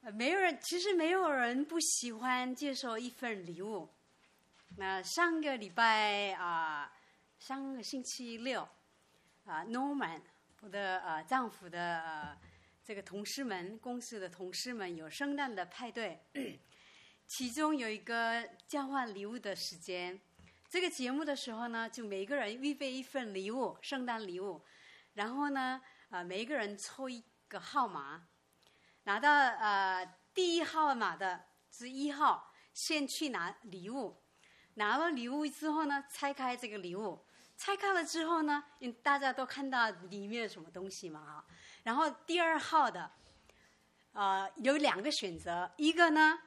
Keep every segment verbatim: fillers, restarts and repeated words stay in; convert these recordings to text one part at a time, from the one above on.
没有人，其实没有人不喜欢接受一份礼物。那上个礼拜啊、呃，上个星期六啊、呃、，Norman 我的呃丈夫的呃这个同事们，公司的同事们有圣诞的派对，其中有一个交换礼物的时间。这个节目的时候呢，就每个人预备一份礼物，圣诞礼物，然后呢，呃，每一个人抽一个号码，拿到呃第一号码的是一号，先去拿礼物，拿了礼物之后呢，拆开这个礼物，拆开了之后呢，大家都看到里面有什么东西嘛啊，然后第二号的，呃，有两个选择，一个呢，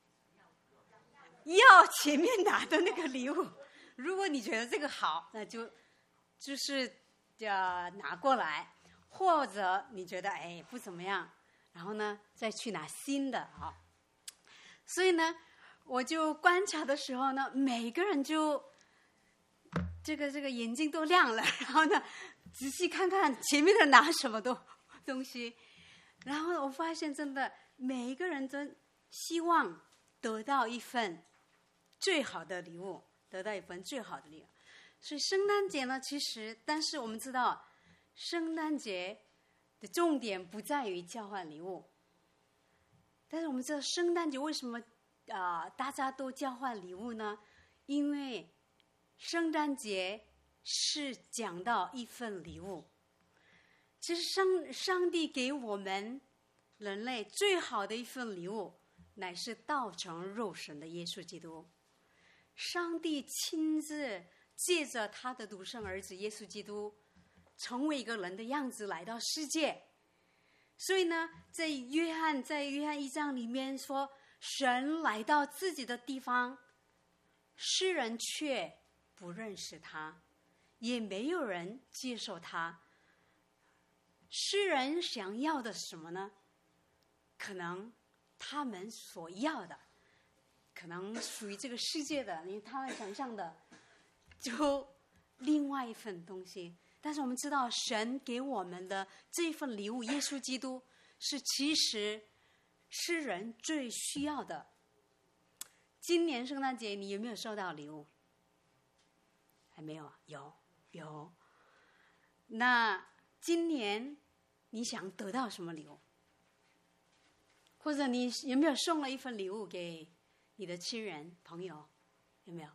要前面拿的那个礼物。如果你觉得这个好，那就就是呃拿过来，或者你觉得哎不怎么样，然后呢再去拿新的啊。所以呢，我就观察的时候呢，每个人就这个这个眼睛都亮了，然后呢仔细看看前面的拿什么东东西，然后我发现真的每一个人都希望得到一份最好的礼物。得到一份最好的礼物，所以圣诞节呢，其实，但是我们知道，圣诞节的重点不在于交换礼物。但是我们知道，圣诞节为什么啊、呃、大家都交换礼物呢？因为圣诞节是讲到一份礼物。其实上上帝给我们人类最好的一份礼物，乃是道成肉身的耶稣基督。上帝亲自借着他的独生儿子耶稣基督，成为一个人的样子来到世界。所以呢，在约翰在约翰一章里面说，神来到自己的地方，世人却不认识他，也没有人接受他。世人想要的是什么呢？可能他们所要的，可能属于这个世界的，因为他们想象的就另外一份东西。但是我们知道，神给我们的这份礼物，耶稣基督，是其实是人最需要的。今年圣诞节你有没有收到礼物？还没有啊？有有。那今年你想得到什么礼物？或者你有没有送了一份礼物给你的亲人朋友？有没有？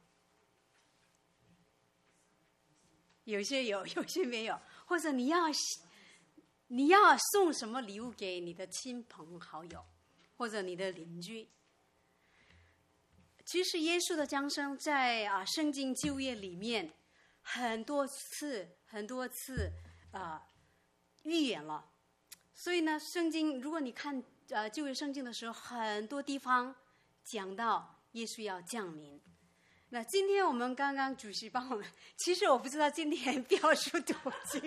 有些有，有些没有。或者你要你要送什么礼物给你的亲朋好友，或者你的邻居？其实耶稣的降生在啊圣经旧约里面很多次很多次啊预言了。所以呢，圣经如果你看呃旧约圣经的时候，很多地方讲到耶稣要降临。那今天我们刚刚主席帮我们，其实我不知道今天标数多久，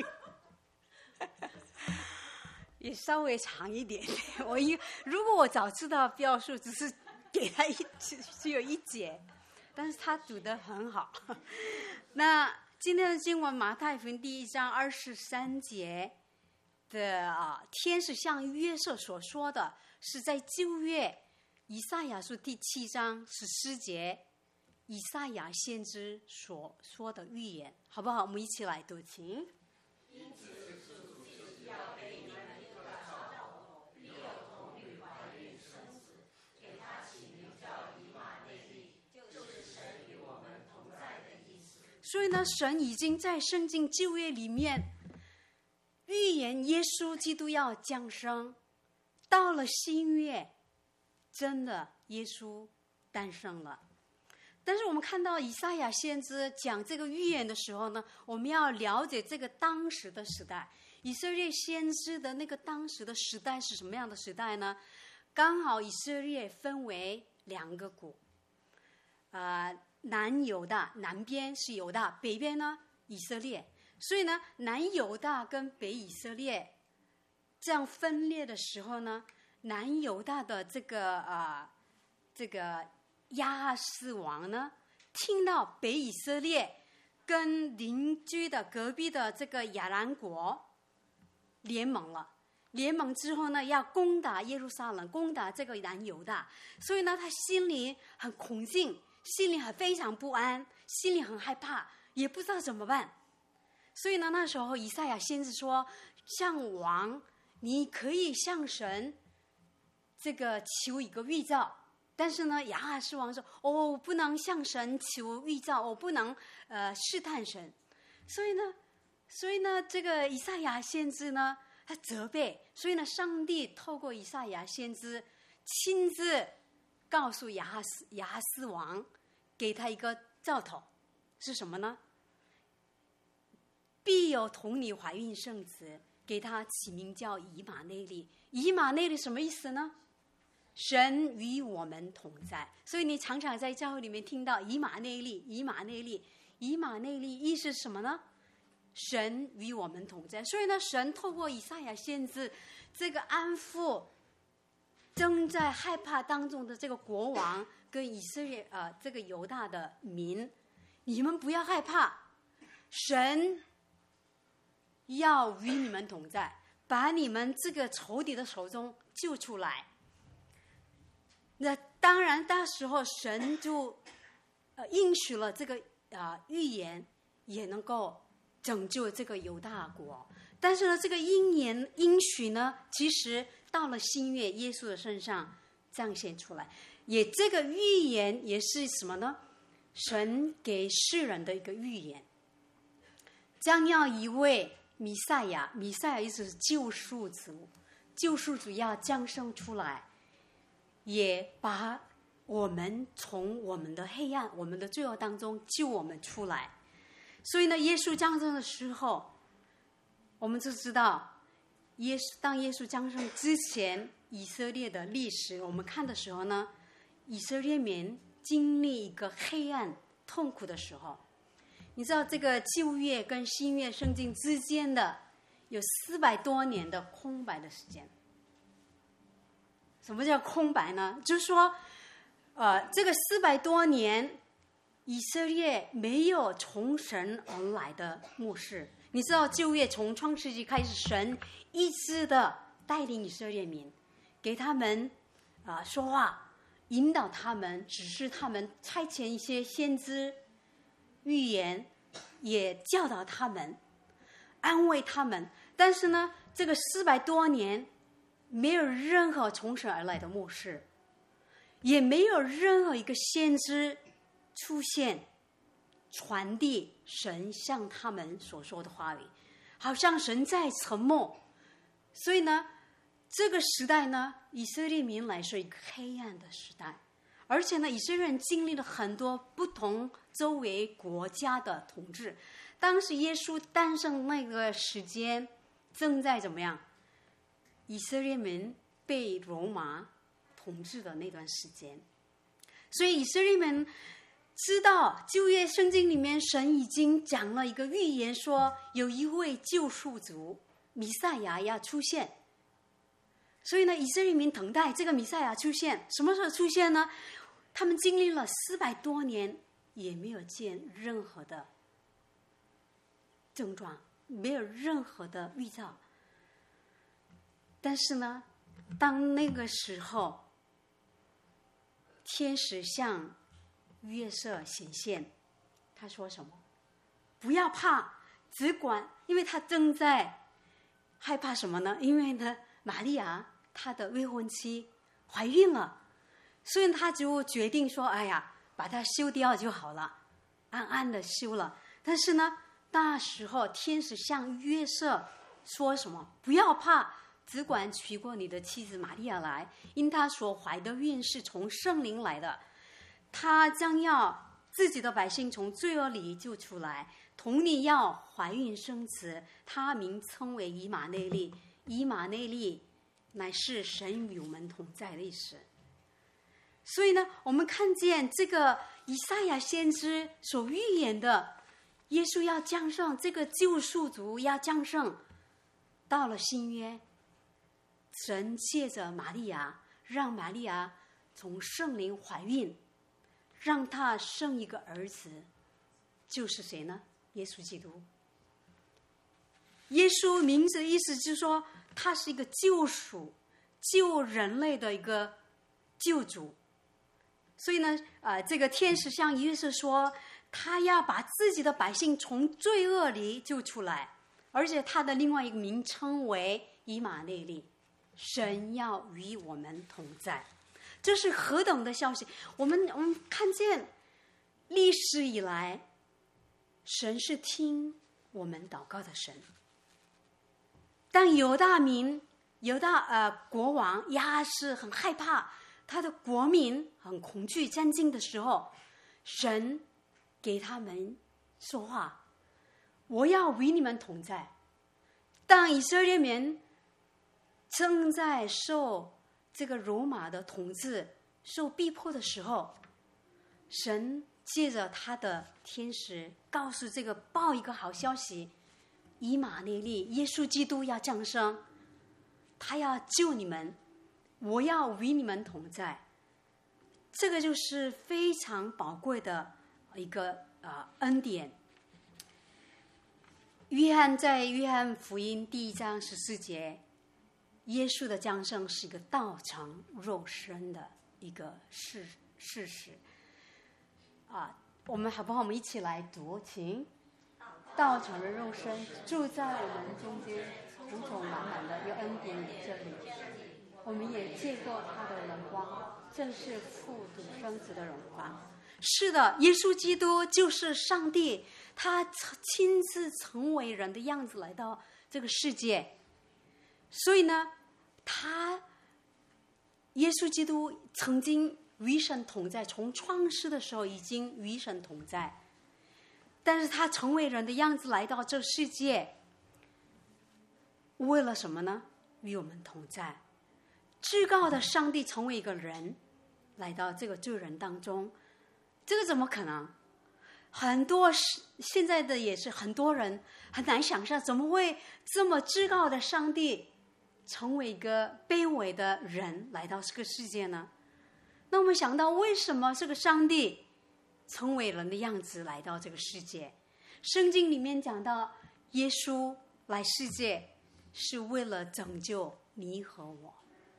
也稍微长一点。我一如果我早知道标数，只是给他一只有一节，但是他读得很好。那今天的经文马太福音第一章二十三节的啊，天使向约瑟所说的，是在旧约以赛亚书第七章十四节。以赛亚先知所说的预言，好不好？我们一起来读，请。因此，主就是要给你们一个兆头，必有童女怀孕生子，给他起名叫以马内利，就是神与我们同在的意思。所以呢，神已经在圣经旧约里面预言耶稣基督要降生，到了新约，真的耶稣诞生了。但是我们看到以赛亚先知讲这个预言的时候呢，我们要了解这个当时的时代。以色列先知的那个当时的时代是什么样的时代呢？刚好以色列分为两个国，呃，南犹大，南边是犹大，北边呢以色列。所以呢，南犹大跟北以色列这样分裂的时候呢，南犹大的这个啊、呃，这个。亚哈斯王呢，听到北以色列跟邻居的隔壁的这个亚兰国联盟了， 联盟之后呢，要攻打耶路撒冷，攻打这个南犹大，所以呢，他心里很恐惧，心里很非常不安，心里很害怕，也不知道怎么办。所以呢，那时候以赛亚先知说：“向王，你可以向神这个求一个预兆。”但是呢，亚哈斯王说：“哦，我不能向神求预兆，我不能呃试探神。”所以呢，所以呢，这个以赛亚先知呢，他责备。所以呢，上帝透过以赛亚先知亲自告诉亚哈斯亚哈斯王，给他一个兆头，是什么呢？必有童女怀孕生子，给他起名叫以马内利。以马内利什么意思呢？神与我们同在。所以你常常在教会里面听到以马内利，以马内利，以马内利，意思是什么呢？神与我们同在。所以呢，神透过以赛亚先知这个安抚正在害怕当中的这个国王跟以色列呃这个犹大的民，你们不要害怕，神要与你们同在，把你们这个仇敌的手中救出来。那当然，那时候神就呃应许了这个啊、呃、预言，也能够拯救这个犹大国。但是呢，这个应言应许呢，其实到了新约耶稣的身上彰显出来，也这个预言也是什么呢？神给世人的一个预言，将要一位弥赛亚，弥赛亚意思是救赎主，救赎主要降生出来，也把我们从我们的黑暗、我们的罪恶当中救我们出来。所以呢，耶稣降生的时候，我们就知道，耶稣当耶稣降生之前，以色列的历史我们看的时候呢，以色列民经历一个黑暗、痛苦的时候。你知道这个旧约跟新约圣经之间的有四百多年的空白的时间。什么叫空白呢？就是说，呃，这个四百多年，以色列没有从神而来的末世。你知道旧约从创世纪开始，神一直的带领以色列民，给他们啊、呃、说话，引导他们，指示他们，差遣一些先知预言，也教导他们，安慰他们。但是呢，这个四百多年没有任何从神而来的末世，也没有任何一个先知出现传递神向他们所说的话语，好像神在沉默。所以呢，这个时代呢，以色列民来说一个黑暗的时代。而且呢，以色列人经历了很多不同周围国家的统治。当时耶稣诞生那个时间，正在怎么样？以色列民被罗马统治的那段时间。所以以色列民知道旧约圣经里面神已经讲了一个预言，说有一位救赎主弥赛亚要出现。所以呢，以色列民等待这个弥赛亚出现。什么时候出现呢？他们经历了四百多年，也没有见任何的症状，没有任何的预兆。但是呢，当那个时候，天使向约瑟显现，他说什么？不要怕，只管，因为他正在害怕什么呢？因为呢，玛利亚她的未婚妻怀孕了，所以他就决定说：“哎呀，把它休掉就好了，暗暗的休了。”但是呢，那时候天使向约瑟说什么？不要怕，只管娶过你的妻子玛利亚来，因她所怀的孕是从圣灵来的，她将要自己的百姓从罪恶里救出来，童女要怀孕生子，她名称为以马内利。以马内利乃是神与我们同在的意思。所以呢，我们看见这个以赛亚先知所预言的耶稣要降生，这个救赎主要降生，到了新约，神借着玛利亚，让玛利亚从圣灵怀孕，让她生一个儿子，就是谁呢？耶稣基督。耶稣名字的意思就是说， 他是一个救赎，救人类的一个救主。所以呢，呃，这个天使向约瑟说，他要把自己的百姓从罪恶里救出来，而且他的另外一个名称为以马内利，神要与我们同在。这是何等的消息！我们我们看见历史以来，神是听我们祷告的神。当犹大民犹大呃国王亚哈斯很害怕，他的国民很恐惧战惊的时候，神给他们说话，我要与你们同在。当以色列民正在受这个罗马的统治，受逼迫的时候，神借着他的天使告诉这个报一个好消息，以马内利，耶稣基督要降生，他要救你们，我要与你们同在。这个就是非常宝贵的一个呃恩典。约翰在约翰福音第一章十四节，耶稣的降生是一个道成肉身的一个事事实啊。我们好不好？我们一起来读，请。道成了肉身，住在我们中间，充充满满的有恩典与真理。我们也见过他的荣光，正是父独生子的荣光。是的，耶稣基督就是上帝，他亲自成为人的样子来到这个世界。所以呢，他耶稣基督曾经与神同在，从创世的时候已经与神同在。但是他成为人的样子来到这世界，为了什么呢？与我们同在。至高的上帝成为一个人，来到这个罪人当中，这个怎么可能？很多现在的也是很多人很难想象，怎么会这么至高的上帝成为一个卑微的人来到这个世界呢？那我们想到，为什么这个上帝成为人的样子来到这个世界？圣经里面讲到，耶稣来世界是为了拯救你和我。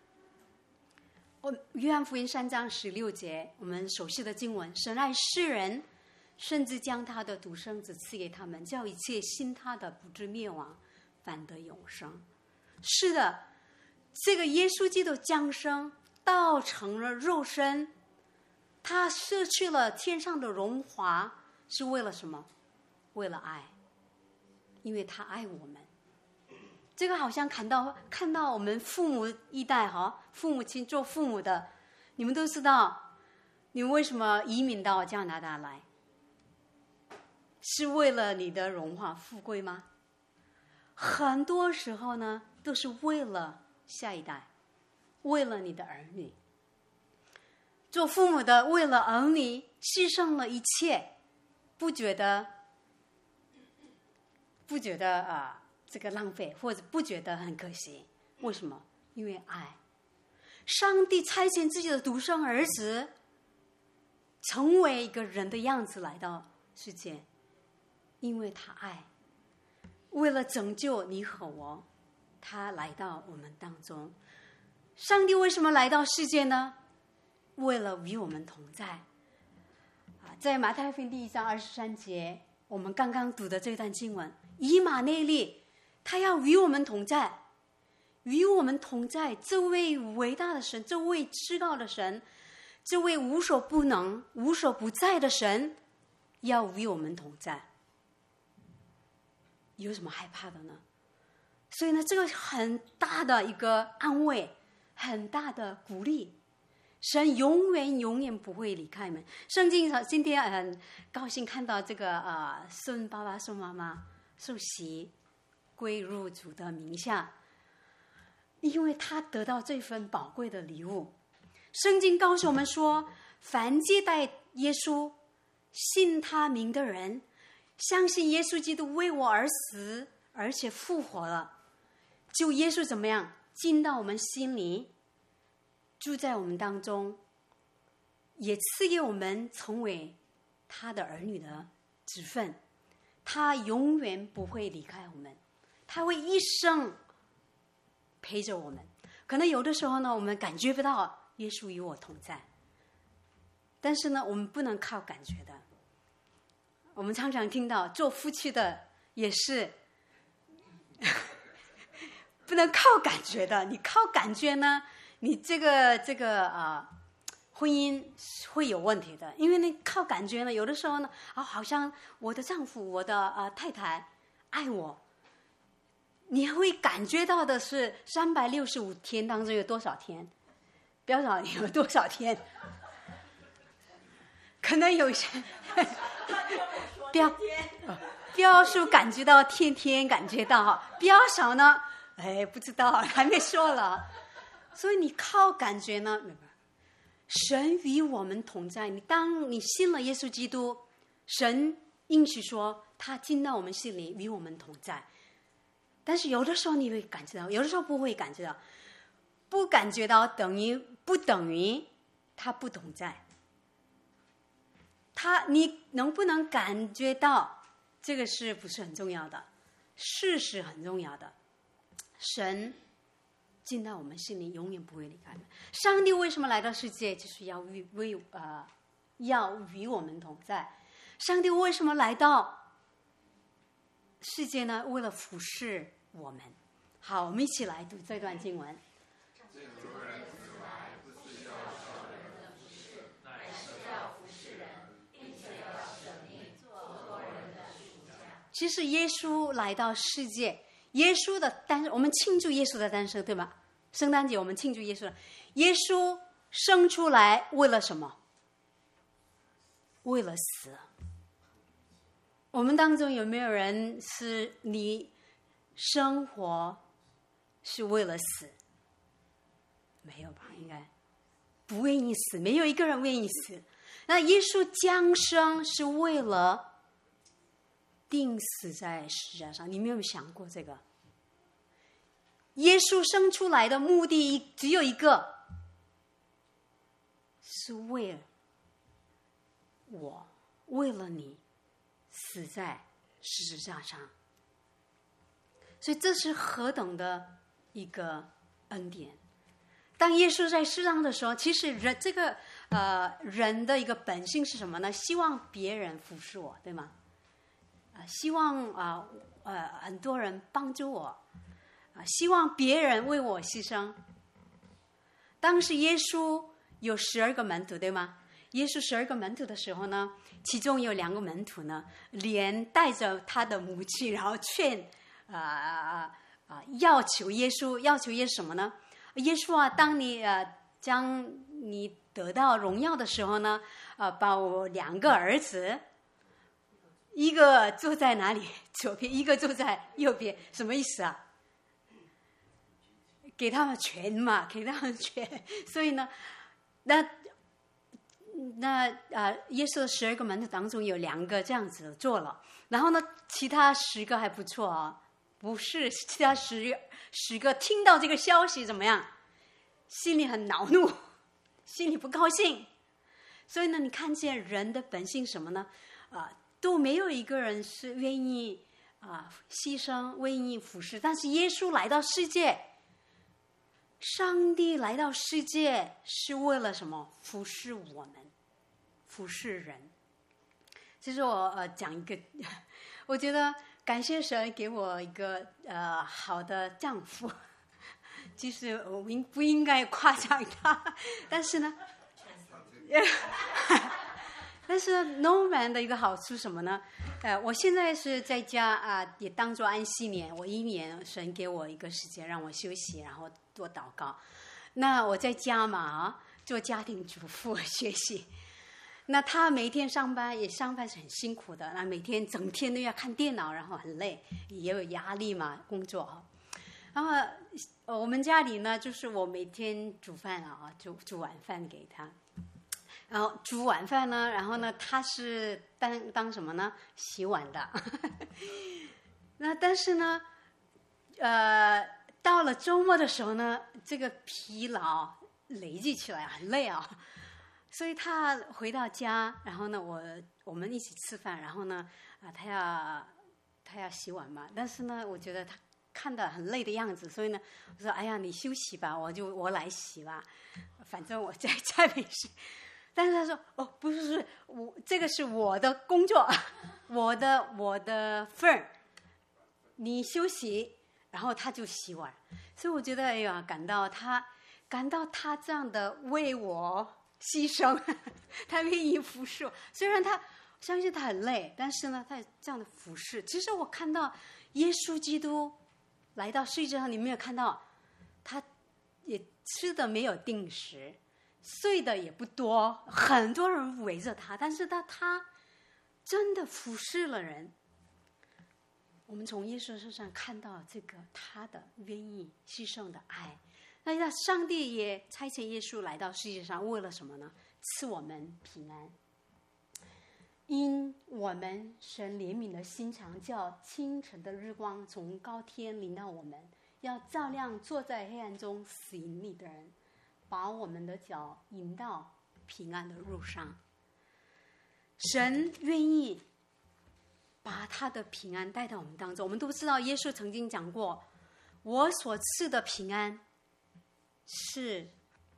约翰福音三章十六节，我们熟悉的经文，神爱世人，甚至将他的独生子赐给他们，叫一切信他的不至灭亡，反得永生。是的，这个耶稣基督降生，道成了肉身，他失去了天上的荣华，是为了什么？为了爱，因为他爱我们。这个好像看到看到我们父母一代哈，父母亲做父母的，你们都知道，你们为什么移民到加拿大来？是为了你的荣华富贵吗？很多时候呢，都是为了下一代，为了你的儿女。做父母的为了儿女牺牲了一切，不觉得不觉得啊、呃、这个浪费，或者不觉得很可惜？为什么？因为爱。上帝差遣自己的独生儿子成为一个人的样子来到世界，因为他爱，为了拯救你和我，他来到我们当中。上帝为什么来到世界呢？为了与我们同在。在马太福音第一章二十三节，我们刚刚读的这段经文，以马内利，他要与我们同在，与我们同在。这位伟大的神，这位至高的神，这位无所不能、无所不在的神，要与我们同在。有什么害怕的呢？所以呢，这个很大的一个安慰，很大的鼓励。神永远永远不会离开你们。圣经上今天很高兴看到这个呃孙爸爸孙妈妈受洗归入主的名下，因为他得到这份宝贵的礼物。圣经告诉我们说，凡接待耶稣信他名的人，相信耶稣基督为我而死而且复活了，就耶稣怎么样进到我们心里，住在我们当中，也赐给我们成为他的儿女的职分。他永远不会离开我们，他会一生陪着我们。可能有的时候呢，我们感觉不到耶稣与我同在，但是呢，我们不能靠感觉的。我们常常听到做夫妻的也是不能靠感觉的。你靠感觉呢，你这个这个啊、呃，婚姻会有问题的。因为你靠感觉呢，有的时候呢，啊、哦，好像我的丈夫、我的呃太太爱我。你会感觉到的是三百六十五天当中有多少天？标少有多少天？可能有些标标数感觉到天天感觉到，标少呢，哎，不知道，还没说了。所以你靠感觉呢，神与我们同在。你当你信了耶稣基督，神应许说他进到我们心里，与我们同在。但是有的时候你会感觉到，有的时候不会感觉到，不感觉到等于不等于他不同在。他你能不能感觉到，这个是不是很重要的？事实很重要的。神进到我们心里，永远不会离开我们。上帝为什么来到世界，就是要与为呃要与我们同在。上帝为什么来到世界呢？为了服侍我们。好，我们一起来读这段经文。其实耶稣来到世界，耶稣的诞生，我们庆祝耶稣的诞生，对吗？圣诞节我们庆祝耶稣，耶稣生出来为了什么？为了死。我们当中有没有人是你生活是为了死？没有吧？应该不愿意死，没有一个人愿意死。那耶稣降生是为了钉死在十字架上，你没有想过这个？耶稣生出来的目的只有一个，是为了我，为了你死在十字架上。所以这是何等的一个恩典。当耶稣在世上的时候，其实人这个呃人的一个本性是什么呢？希望别人服侍我，对吗？啊、呃，希望啊 呃, 呃很多人帮助我，啊、呃，希望别人为我牺牲。当时耶稣有十二个门徒，对吗？耶稣十二个门徒的时候呢，其中有两个门徒呢，连带着他的母亲，然后劝啊啊啊要求耶稣，要求耶稣什么呢？耶稣啊，当你呃将你得到荣耀的时候呢，呃，把我两个儿子，一个坐在哪里左边，一个坐在右边，什么意思啊？给他们权嘛，给他们权。所以呢，那那啊、呃，耶稣的十二个门徒当中有两个这样子做了，然后呢，其他十个还不错啊。不是，其他十十个听到这个消息怎么样？心里很恼怒，心里不高兴。所以呢，你看见人的本性什么呢？啊、呃，都没有一个人是愿意啊、呃、牺牲、愿意服侍。但是耶稣来到世界，上帝来到世界是为了什么？服侍我们，服侍人。其实我呃讲一个，我觉得。感谢神给我一个呃好的丈夫，其实我应不应该夸奖他，但是呢，但是 Norman 的一个好处什么呢？呃，我现在是在家啊、呃，也当作安息年，我一年神给我一个时间让我休息，然后多祷告。那我在家嘛啊，做家庭主妇学习。那他每天上班也上班是很辛苦的，那每天整天都要看电脑，然后很累，也有压力嘛，工作。然后我们家里呢，就是我每天煮饭啊，煮煮晚饭给他。然后煮晚饭呢，然后呢，他是当当什么呢？洗碗的。那但是呢，呃，到了周末的时候呢，这个疲劳累积起来很累啊。所以他回到家，然后呢，我我们一起吃饭，然后呢，啊，他要他要洗碗嘛。但是呢，我觉得他看得很累的样子，所以呢，我说：“哎呀，你休息吧，我就我来洗吧，反正我在家没事。”但是他说：“哦，不是，是我这个是我的工作，我的我的份儿，你休息。”然后他就洗碗，所以我觉得，哎呀，感到他感到他这样的为我牺牲，他愿意服侍。虽然他相信他很累，但是呢，他这样的服侍。其实我看到耶稣基督来到世界上，你没有看到他也吃的没有定时，睡的也不多，很多人围着他，但是他他真的服侍了人。我们从耶稣身上看到这个他的愿意牺牲的爱。那上帝也差遣耶稣来到世界上，为了什么呢？赐我们平安。因我们神怜悯的心肠，叫清晨的日光从高天临到我们，要照亮坐在黑暗中死荫里的人，把我们的脚引到平安的路上。神愿意把他的平安带到我们当中。我们都知道耶稣曾经讲过，我所赐的平安是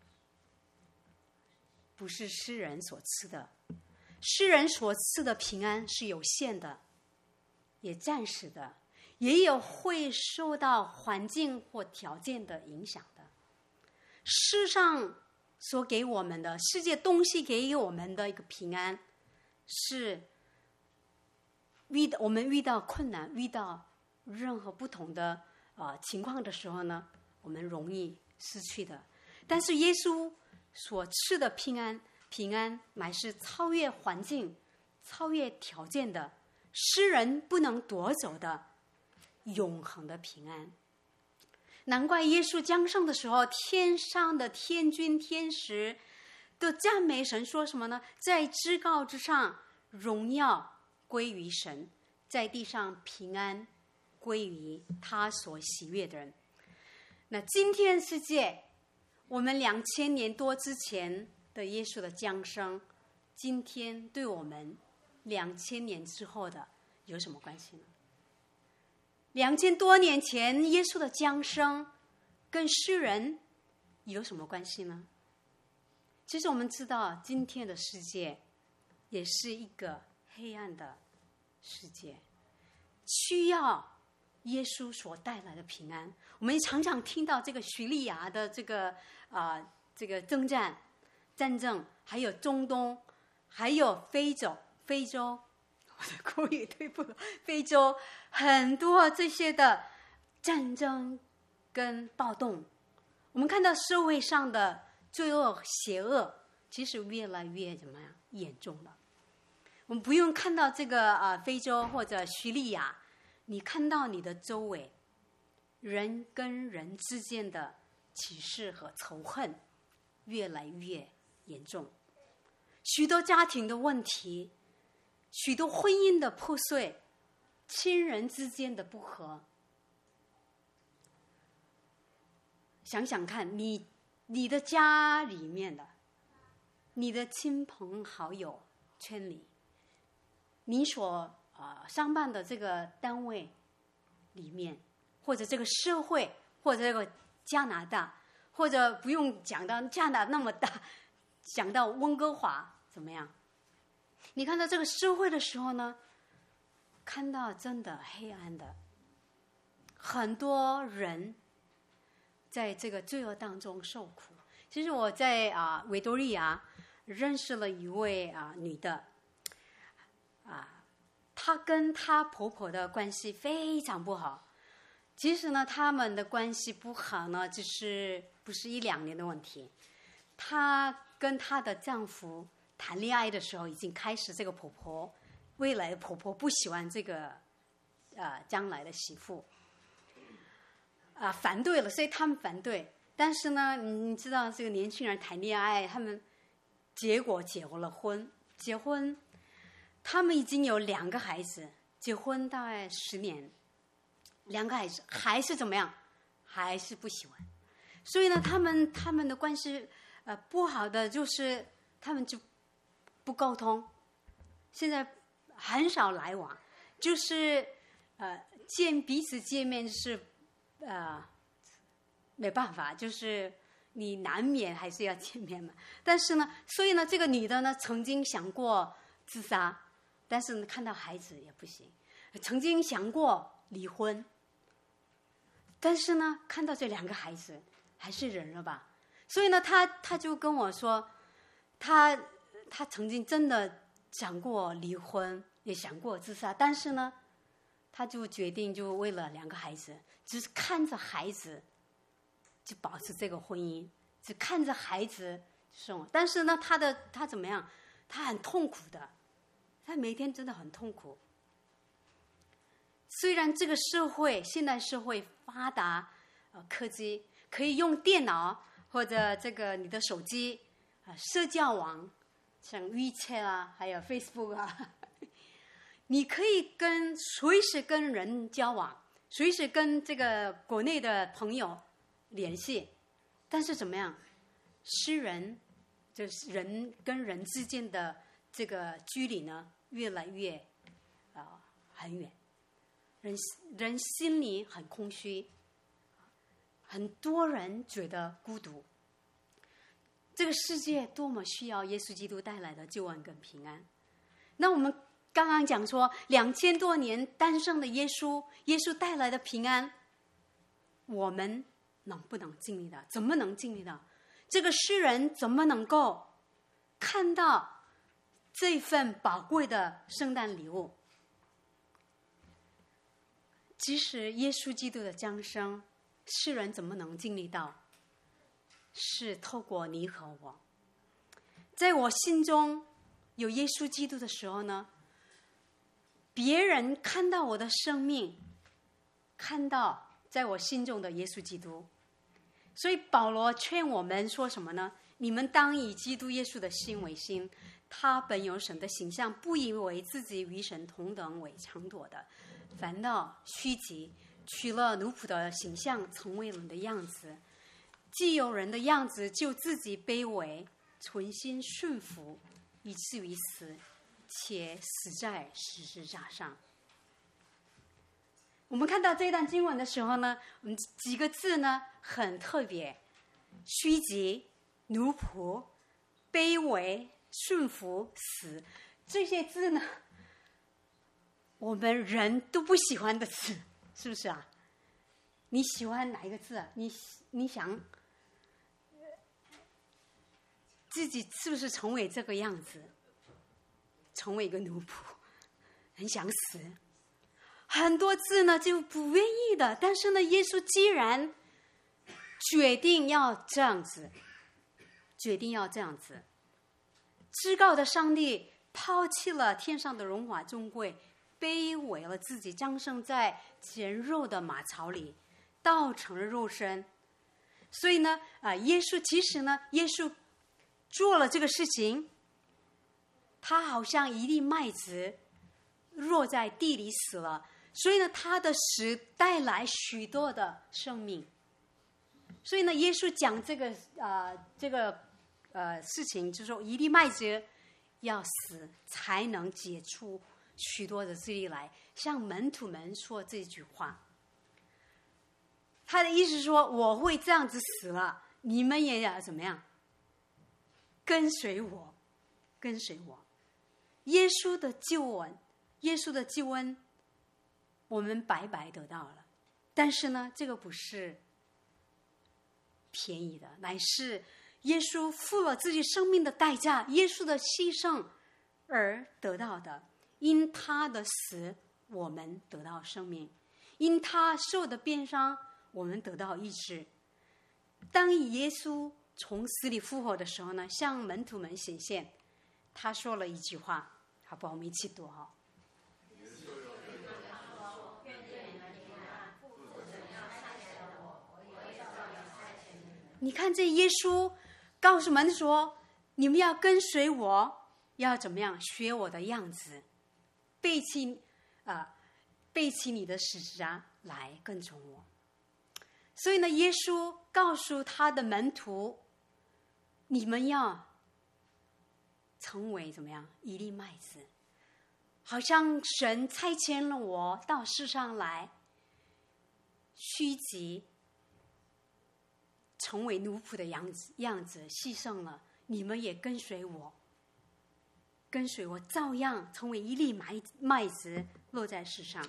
不是世人所赐的？世人所赐的平安是有限的，也暂时的，也有会受到环境或条件的影响的。世上所给我们的，世界东西给予我们的一个平安，是遇到我们遇到困难，遇到任何不同的呃情况的时候呢，我们容易失去的。但是耶稣所赐的平安，平安乃是超越环境、超越条件的，世人不能夺走的永恒的平安。难怪耶稣降生的时候，天上的天君天使都赞美神，说什么呢？在至高之上，荣耀归于神，在地上平安归于他所喜悦的人。那今天世界，我们两千年多之前的耶稣的降生，今天对我们两千年之后的有什么关系呢？两千多年前耶稣的降生跟世人有什么关系呢？其实我们知道，今天的世界也是一个黑暗的世界，需要耶稣所带来的平安。我们常常听到这个叙利亚的这个啊、呃、这个征战战争，还有中东，还有非洲非洲我的口语退步了，非洲很多这些的战争跟暴动。我们看到社会上的罪恶邪恶其实越来越怎么样严重了。我们不用看到这个啊、呃、非洲或者叙利亚，你看到你的周围人跟人之间的歧视和仇恨越来越严重，许多家庭的问题，许多婚姻的破碎，亲人之间的不和。想想看，你你的家里面的，你的亲朋好友圈里，你所呃上班的这个单位里面，或者这个社会，或者这个加拿大，或者不用讲到加拿大那么大，讲到温哥华怎么样？你看到这个社会的时候呢，看到真的黑暗的，很多人在这个罪恶当中受苦。其实我在啊、呃、维多利亚认识了一位啊、呃、女的，啊，她跟她婆婆的关系非常不好。其实呢，他们的关系不好呢，就是不是一两年的问题。她跟她的丈夫谈恋爱的时候，已经开始这个婆婆，未来的婆婆不喜欢这个，呃，将来的媳妇，啊、呃，反对了，所以他们反对。但是呢，你知道这个年轻人谈恋爱，他们结果结了婚，结婚，他们已经有两个孩子，结婚大概十年。两个孩子还是怎么样，还是不喜欢，所以呢，他们他们的关系呃不好的就是他们就不沟通，现在很少来往，就是呃见彼此见面就是呃，没办法，就是你难免还是要见面嘛。但是呢，所以呢，这个女的呢，曾经想过自杀，但是呢，看到孩子也不行，曾经想过离婚，但是呢，看到这两个孩子，还是忍了吧。所以呢，她她就跟我说，她她曾经真的想过离婚，也想过自杀，但是呢，她就决定就为了两个孩子，只是看着孩子，就保持这个婚姻，只看着孩子生活。但是呢，她的她怎么样？她很痛苦的，她每天真的很痛苦。虽然这个社会现代社会发达，呃，科技可以用电脑或者这个你的手机啊、呃，社交网，像 WeChat 啊，还有 Facebook 啊，你可以跟随时跟人交往，随时跟这个国内的朋友联系，但是怎么样？诗人就是人跟人之间的这个距离呢，越来越啊、呃、很远。人人心里很空虚，很多人觉得孤独。这个世界多么需要耶稣基督带来的救恩跟平安。那我们刚刚讲说，两千多年诞生的耶稣，耶稣带来的平安，我们能不能经历到？怎么能经历到？这个诗人怎么能够看到这份宝贵的圣诞礼物？即使耶稣基督的降生，世人怎么能经历到？是透过你和我。在我心中有耶稣基督的时候呢，别人看到我的生命，看到在我心中的耶稣基督。所以保罗劝我们说什么呢？你们当以基督耶稣的心为心，他本有神的形象，不以为自己与神同等为强夺的，反倒虚己，取了奴仆的形象，成为人的样子。既有人的样子，就自己卑微，存心顺服，以至于死，且死在十字架上。我们看到这段经文的时候呢，我们几个字呢很特别：虚己、奴仆、卑微、顺服、死。这些字呢，我们人都不喜欢的字，是不是啊？你喜欢哪一个字啊？你你想自己是不是成为这个样子？成为一个奴仆，很想死。很多字呢就不愿意的，但是呢，耶稣既然决定要这样子，决定要这样子，至高的上帝抛弃了天上的荣华尊贵，卑微了自己，降生在简陋的马槽里，道成了肉身。所以呢，啊，耶稣其实呢，耶稣做了这个事情，他好像一粒麦子落在地里死了，所以呢，他的死带来许多的生命。所以呢，耶稣讲这个啊、呃，这个呃事情，就是说一粒麦子要死才能结出许多的子粒来，向门徒们说这句话。他的意思是说，我会这样子死了，你们也要怎么样？跟随我，跟随我。耶稣的救恩，耶稣的救恩，我们白白得到了。但是呢，这个不是便宜的，乃是耶稣付了自己生命的代价，耶稣的牺牲而得到的。因他的死，我们得到生命；因他受的鞭伤，我们得到医治。当耶稣从死里复活的时候呢，向门徒们显现，他说了一句话，好不好？我们一起读哈。你看这耶稣告诉门徒说，你们要跟随我，要怎么样？学我的样子，背起啊、呃，背起你的十字架来跟从我。所以呢，耶稣告诉他的门徒，你们要成为怎么样？一粒麦子，好像神差遣了我到世上来， 虚己，成为奴仆的样子，样子牺牲了，你们也跟随我，跟随我，照样成为一粒麦麦子落在世上。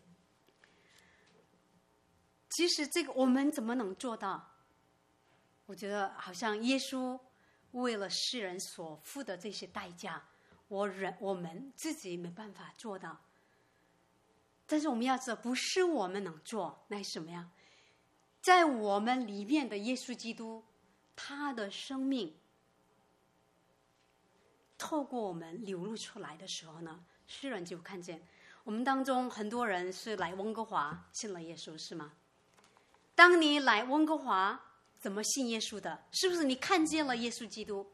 其实这个我们怎么能做到？我觉得好像耶稣为了世人所付的这些代价，我人我们自己没办法做到。但是我们要知道，不是我们能做，那是什么呀？在我们里面的耶稣基督，他的生命透过我们流露出来的时候呢，世人就看见。我们当中很多人是来温哥华信了耶稣，是吗？当你来温哥华怎么信耶稣的？是不是你看见了耶稣基督？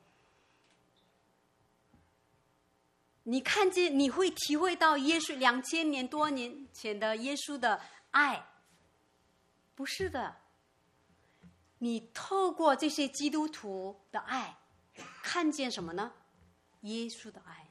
你看见，你会体会到耶稣两千年多年前的耶稣的爱？不是的，你透过这些基督徒的爱，看见什么呢？耶稣的爱。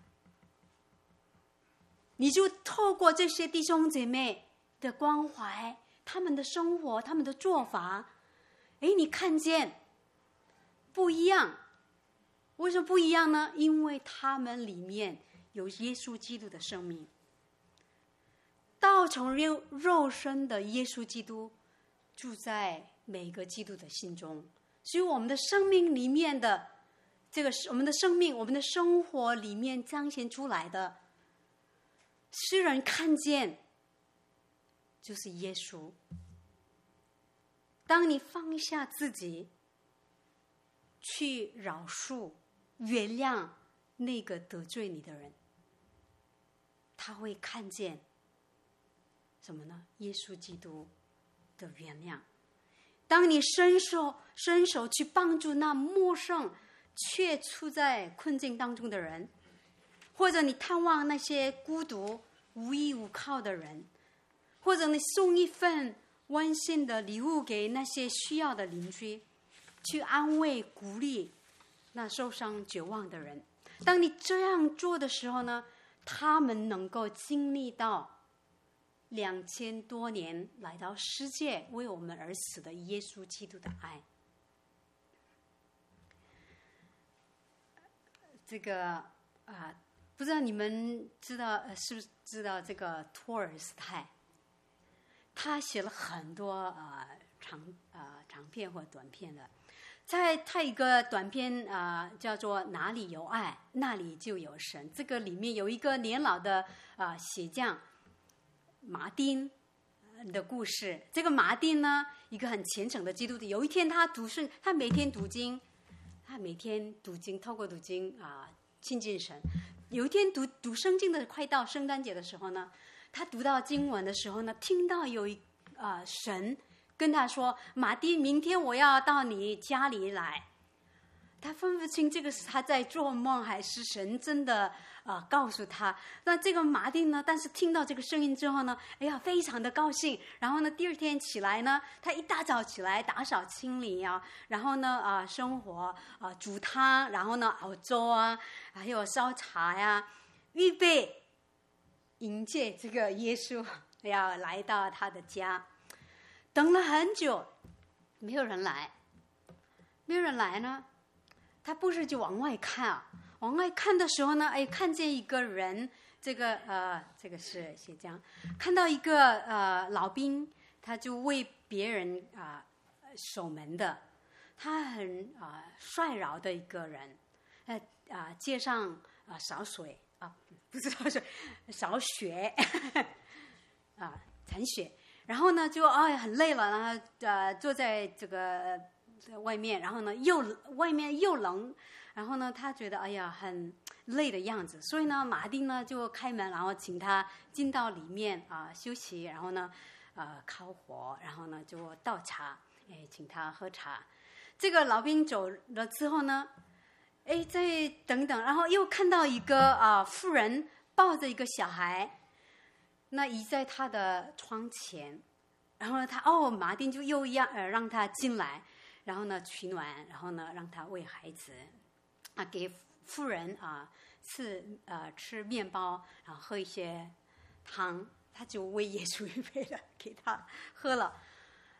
你就透过这些弟兄姐妹的关怀，他们的生活，他们的做法，哎，你看见不一样。为什么不一样呢？因为他们里面有耶稣基督的生命，道成肉肉身的耶稣基督住在每个基督的心中，所以我们的生命里面的这个，我们的生命，我们的生活里面彰显出来的，世人看见就是耶稣。当你放下自己，去饶恕、原谅那个得罪你的人，他会看见什么呢？耶稣基督的原谅。当你伸手伸手去帮助那陌生却处在困境当中的人，或者你探望那些孤独无依无靠的人，或者你送一份温馨的礼物给那些需要的邻居，去安慰鼓励那受伤绝望的人，当你这样做的时候呢，他们能够经历到两千多年来到世界为我们而死的耶稣基督的爱。这个啊、呃，不知道你们知道、呃、是不是知道这个托尔斯泰？他写了很多啊、呃、长啊、呃、长篇或短篇的。在他一个短篇啊、呃，叫做《哪里有爱，那里就有神》。这个里面有一个年老的啊、呃、鞋匠马丁的故事。这个马丁呢，一个很虔诚的基督徒。有一天他读圣，他每天读经，他每天读经，透过读经啊、呃、亲近神。有一天读读圣经的，快到圣诞节的时候呢，他读到经文的时候呢，听到有一啊、呃、神跟他说：“马丁，明天我要到你家里来。”他分不清这个是他在做梦还是神真的啊、呃、告诉他。那这个马丁呢，但是听到这个声音之后呢，哎呀，非常的高兴。然后呢，第二天起来呢，他一大早起来打扫清理啊，然后呢啊、呃、生活啊、呃、煮汤，然后呢熬粥啊，还有烧茶呀，预备迎接这个耶稣要来到他的家。等了很久，没有人来，没有人来呢，他不是就往外看啊，往外看的时候呢，哎，看见一个人，这个呃，这个是写这样，看到一个呃老兵，他就为别人啊、呃、守门的，他很啊、呃、率饶的一个人，呃啊、呃、街上啊、呃、扫水啊，不知道是扫雪啊铲雪。然后呢，就哎很累了，然后呃坐在这个外面，然后呢又外面又冷，然后呢他觉得哎呀很累的样子，所以呢马丁呢就开门，然后请他进到里面啊、呃、休息，然后呢呃烤火，然后呢就倒茶，哎请他喝茶。这个老兵走了之后呢，哎再等等，然后又看到一个啊、呃、妇人抱着一个小孩。那移在他的窗前，然后呢，他哦，马丁就又让呃让他进来，然后呢取暖，然后呢让他喂孩子，啊给妇人啊吃呃吃面包，然后喝一些汤，他就为耶稣预备了给他喝了。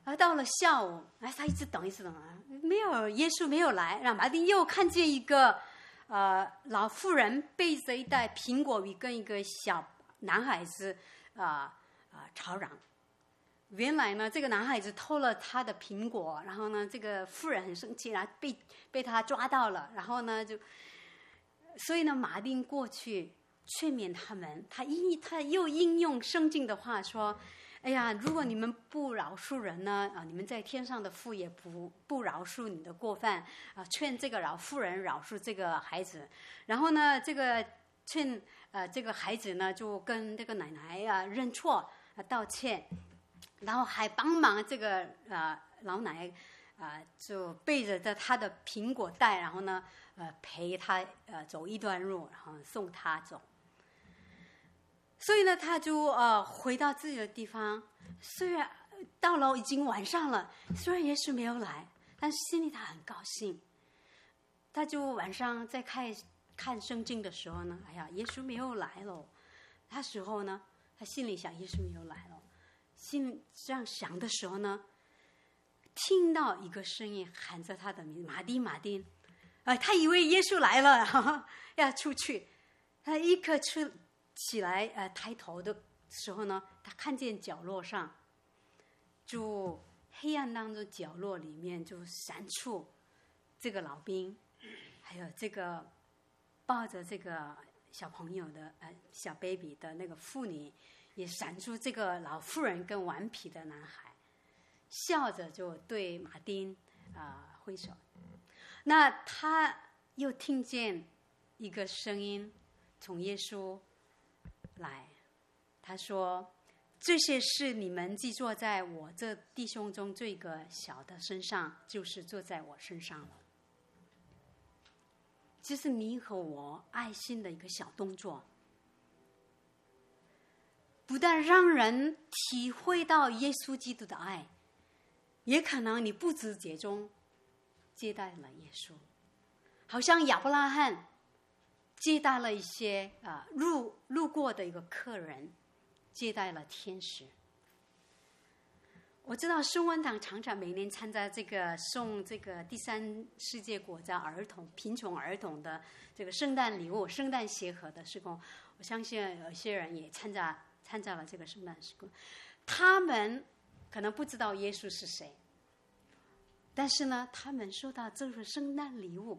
而到了下午，哎，他一直等，一直等啊，没有耶稣没有来。让马丁又看见一个呃老妇人背着一袋苹果鱼跟一个小男孩子啊啊、呃呃、吵嚷。原来呢，这个男孩子偷了他的苹果，然后呢，这个妇人很生气，然后被被他抓到了，然后呢就，所以呢，马丁过去劝勉他们，他应他又应用圣经的话说。哎呀，如果你们不饶恕人呢，啊，你们在天上的父也不不饶恕你的过犯啊，劝这个老妇人饶恕这个孩子，然后呢，这个劝呃这个孩子呢就跟这个奶奶啊认错啊道歉，然后还帮忙这个啊老奶啊就背着着他的苹果袋，然后呢呃陪他呃走一段路，然后送他走。所以呢，他就呃回到自己的地方。虽然到了已经晚上了，虽然耶稣没有来，但是心里他很高兴。他就晚上在看看圣经的时候呢，哎呀，耶稣没有来了。那时候呢，他心里想，耶稣没有来了。心里这样想的时候呢，听到一个声音喊着他的名字，马丁，马丁。呃，他以为耶稣来了，然后要出去，他立刻出。起来，呃，抬头的时候呢，他看见角落上，就黑暗当中角落里面就闪出这个老兵，还有这个抱着这个小朋友的呃小 baby 的那个妇女，也闪出这个老妇人跟顽皮的男孩，笑着就对马丁啊、呃、挥手。那他又听见一个声音从耶稣来，他说：“这些事你们既做在我这弟兄中这个小的身上，就是做在我身上了。”这是你和我爱心的一个小动作，不但让人体会到耶稣基督的爱，也可能你不知觉中接待了耶稣，好像亚伯拉罕接待了一些啊、呃、路路过的一个客人，接待了天使。我知道圣文堂常常每年参加这个送这个第三世界国家儿童贫穷儿童的这个圣诞礼物、圣诞鞋盒的事工。我相信有些人也参加参加了这个圣诞事工，他们可能不知道耶稣是谁，但是呢，他们收到这份圣诞礼物，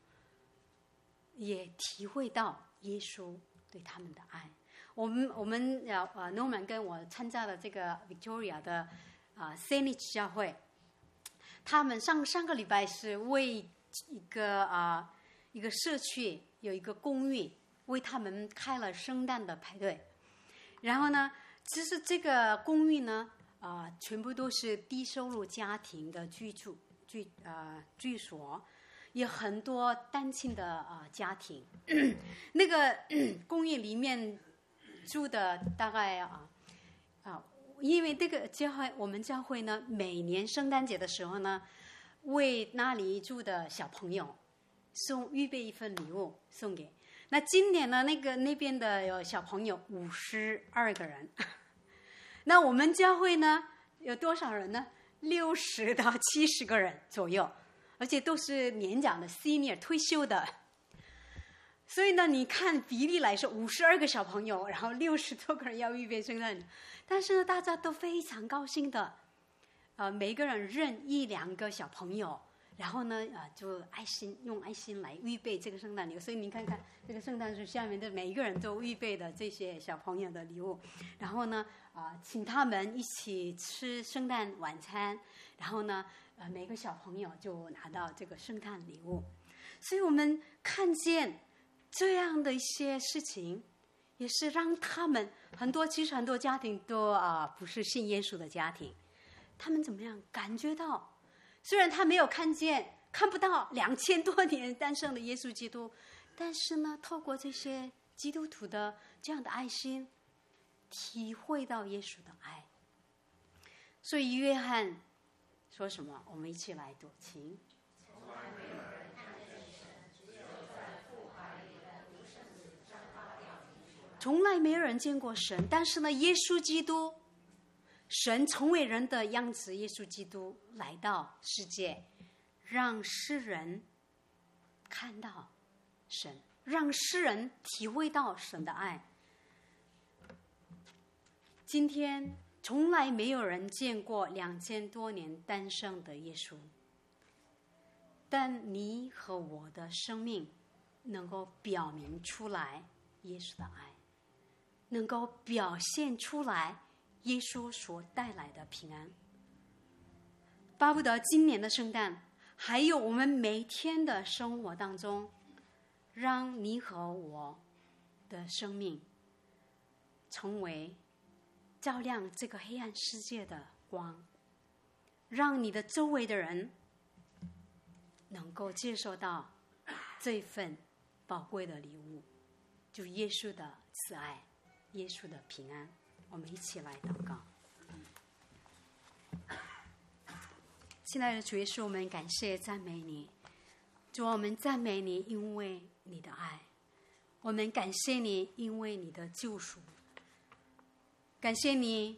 也体会到耶稣对他们的爱。我们我们要呃 Norman 跟我参加了这个 Victoria 的啊 Saint 教会，他们上上个礼拜是为一个啊、呃、一个社区有一个公寓，为他们开了圣诞的派对。然后呢，其实这个公寓呢啊、呃、全部都是低收入家庭的居住居啊、呃、居所。有很多单亲的啊、呃、家庭，那个公寓里面住的大概啊啊、呃，因为这个教会，我们教会呢，每年圣诞节的时候呢，为那里住的小朋友送预备一份礼物送给。那今年呢，那个那边的有小朋友五十二个人，那我们教会呢有多少人呢？六十到七十个人左右。而且都是年长的 senior 退休的，所以呢，你看比例来说，五十二个小朋友，然后六十多个人要预备圣诞，但是呢，大家都非常高兴的，呃，每个人认一两个小朋友，然后呢，呃，就爱心用爱心来预备这个圣诞礼物。所以你看看这个圣诞树下面的每一个人都预备的这些小朋友的礼物，然后呢，啊、呃，请他们一起吃圣诞晚餐，然后呢。呃，每个小朋友就拿到这个圣诞礼物，所以我们看见这样的一些事情，也是让他们很多其实很多家庭都啊、呃、不是信耶稣的家庭，他们怎么样感觉到，虽然他没有看见看不到两千多年诞生的耶稣基督，但是呢，透过这些基督徒的这样的爱心，体会到耶稣的爱。所以约翰说什么？我们一起来读，请。从来没有人见过神，但是呢，耶稣基督神成为人的样子，耶稣基督来到世界，让世人看到神，让世人体会到神的爱。今天从来没有人见过两千多年诞生的耶稣，但你和我的生命能够表明出来耶稣的爱，能够表现出来耶稣所带来的平安。巴不得今年的圣诞，还有我们每天的生活当中，让你和我的生命成为照亮这个黑暗世界的光，让你的周围的人能够接受到这份宝贵的礼物，就耶稣的慈爱，耶稣的平安。我们一起来祷告。亲爱的主耶稣，我们感谢赞美你，主，我们赞美你，因为你的爱；我们感谢你，因为你的救赎；感谢你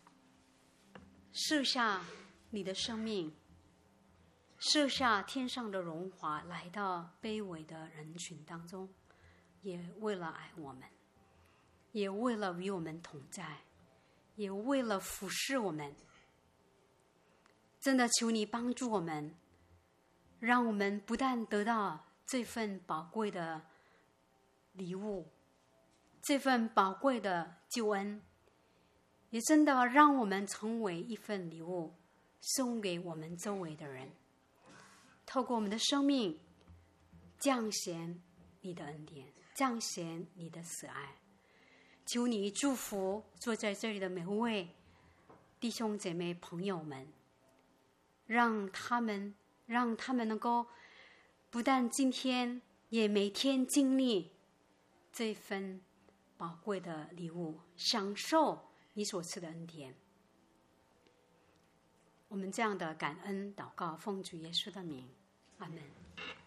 舍下你的生命，舍下天上的荣华，来到卑微的人群当中，也为了爱我们，也为了与我们同在，也为了服侍我们。真的求你帮助我们，让我们不但得到这份宝贵的礼物，这份宝贵的救恩，也真的让我们成为一份礼物，送给我们周围的人，透过我们的生命彰显你的恩典，彰显你的慈爱。求你祝福坐在这里的每位弟兄姐妹朋友们，让他们让他们能够不但今天也每天经历这份宝贵的礼物，享受你所赐的恩典。我们这样的感恩祷告，奉主耶稣的名，阿们。